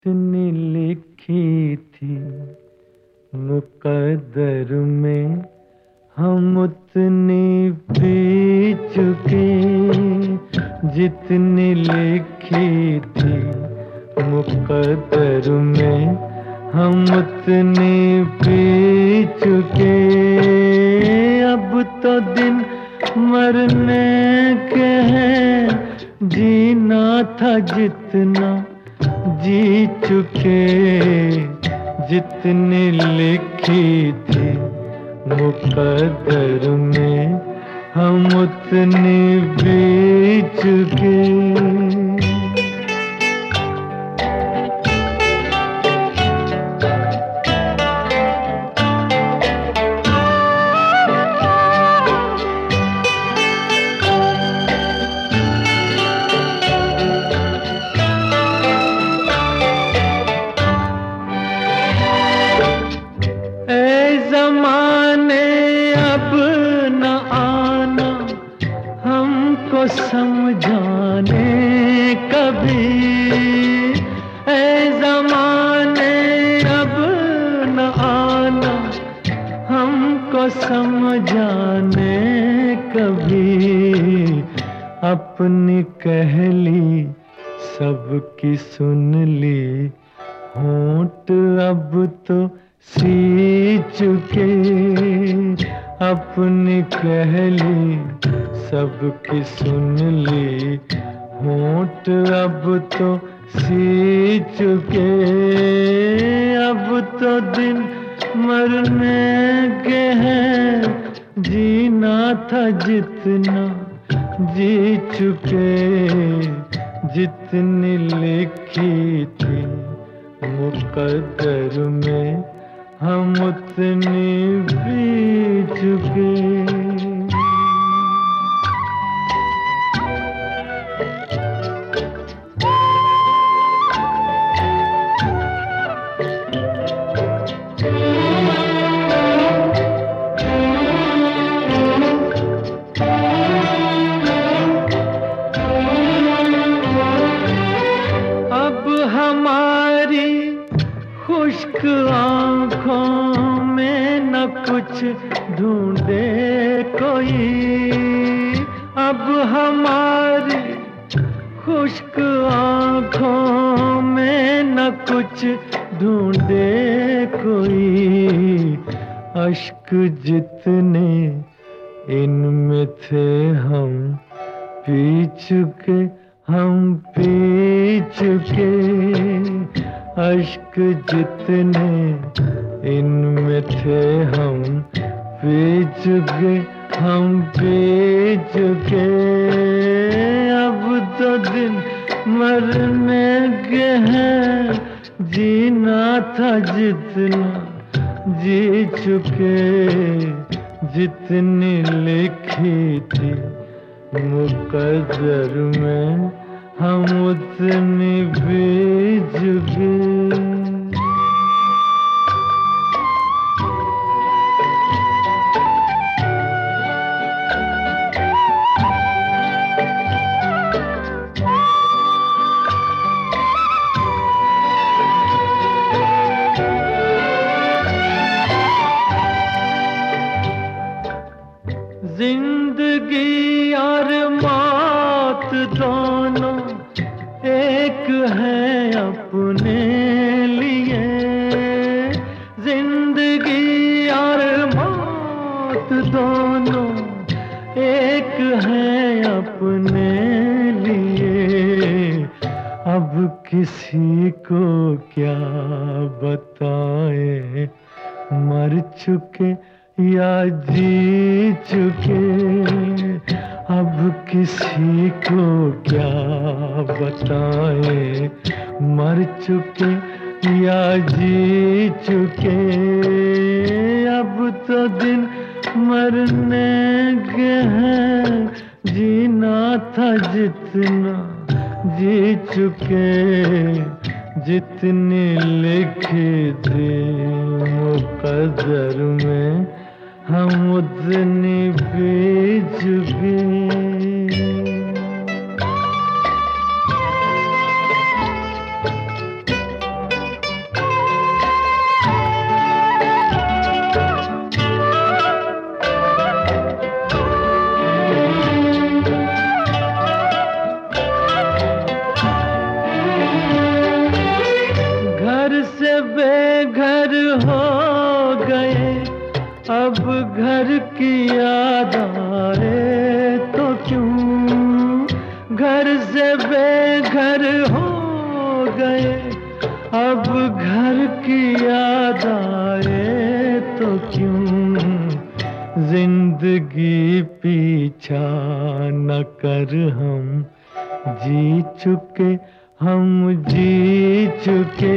इतनी लिखी थी मुकद्दर में, हम उतनी पी चुके। जितनी लिखी थी मुकद्दर में, हम उतनी पी चुके। अब तो दिन मरने के हैं, जीना था जितना जी चुके। जितनी लिखी थी मुकद्दर में, हम उतनी पी चुके। ज़माने अब न आना हमको समझाने कभी। ऐ ज़माने अब न आना हमको समझाने कभी। अपनी कहली सबकी सुन ली, होंठ अब तो सी चुके। अपनी कहली सबकी सुन ली, होंठ अब तो सी चुके। अब तो दिन मरने के हैं, जीना था जितना जी चुके। जितनी लिखी थी मुकद्दर में, हम उतनी पी चुके। अब हमारी खुश्क आँखों में न कुछ ढूंढे कोई। अब हमारी खुश्क आँखों में न कुछ ढूंढे कोई। अश्क जितने इनमें थे हम पी चुके, हम पी चुके। अश्क जितने इनमें थे हम पी चुके, हम पी चुके। अब तो दिन मरने के हैं, जीना था जितना जी चुके। जितनी लिखी थी मुकद्दर में, हम उतनी पी चुके। जिंदगी और मौत दोनों एक है अपने लिए। जिंदगी और मौत दोनों एक है अपने लिए। अब किसी को क्या बताएं, मर चुके या जी चुके। अब किसी को क्या बताएं, मर चुके या जी चुके। अब तो दिन मरने के हैं, जीना था जितना जी चुके। जितनी लिखी थी मुकद्दर में, हम उतनी पी चुके। अब घर की याद आए तो क्यों घर से बेघर हो गए। अब घर की याद आए तो क्यों जिंदगी पीछा न कर। जी चुके हम जी चुके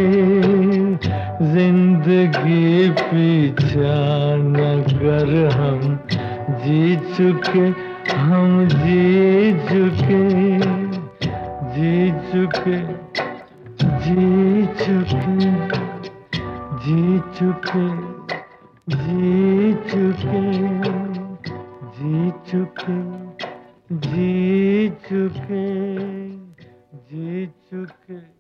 जिंदगी पीछा न कर। जी चुके हम जी चुके जी चुके जी चुके जी चुके जी चुके जी चुके जी चुके जी चुके।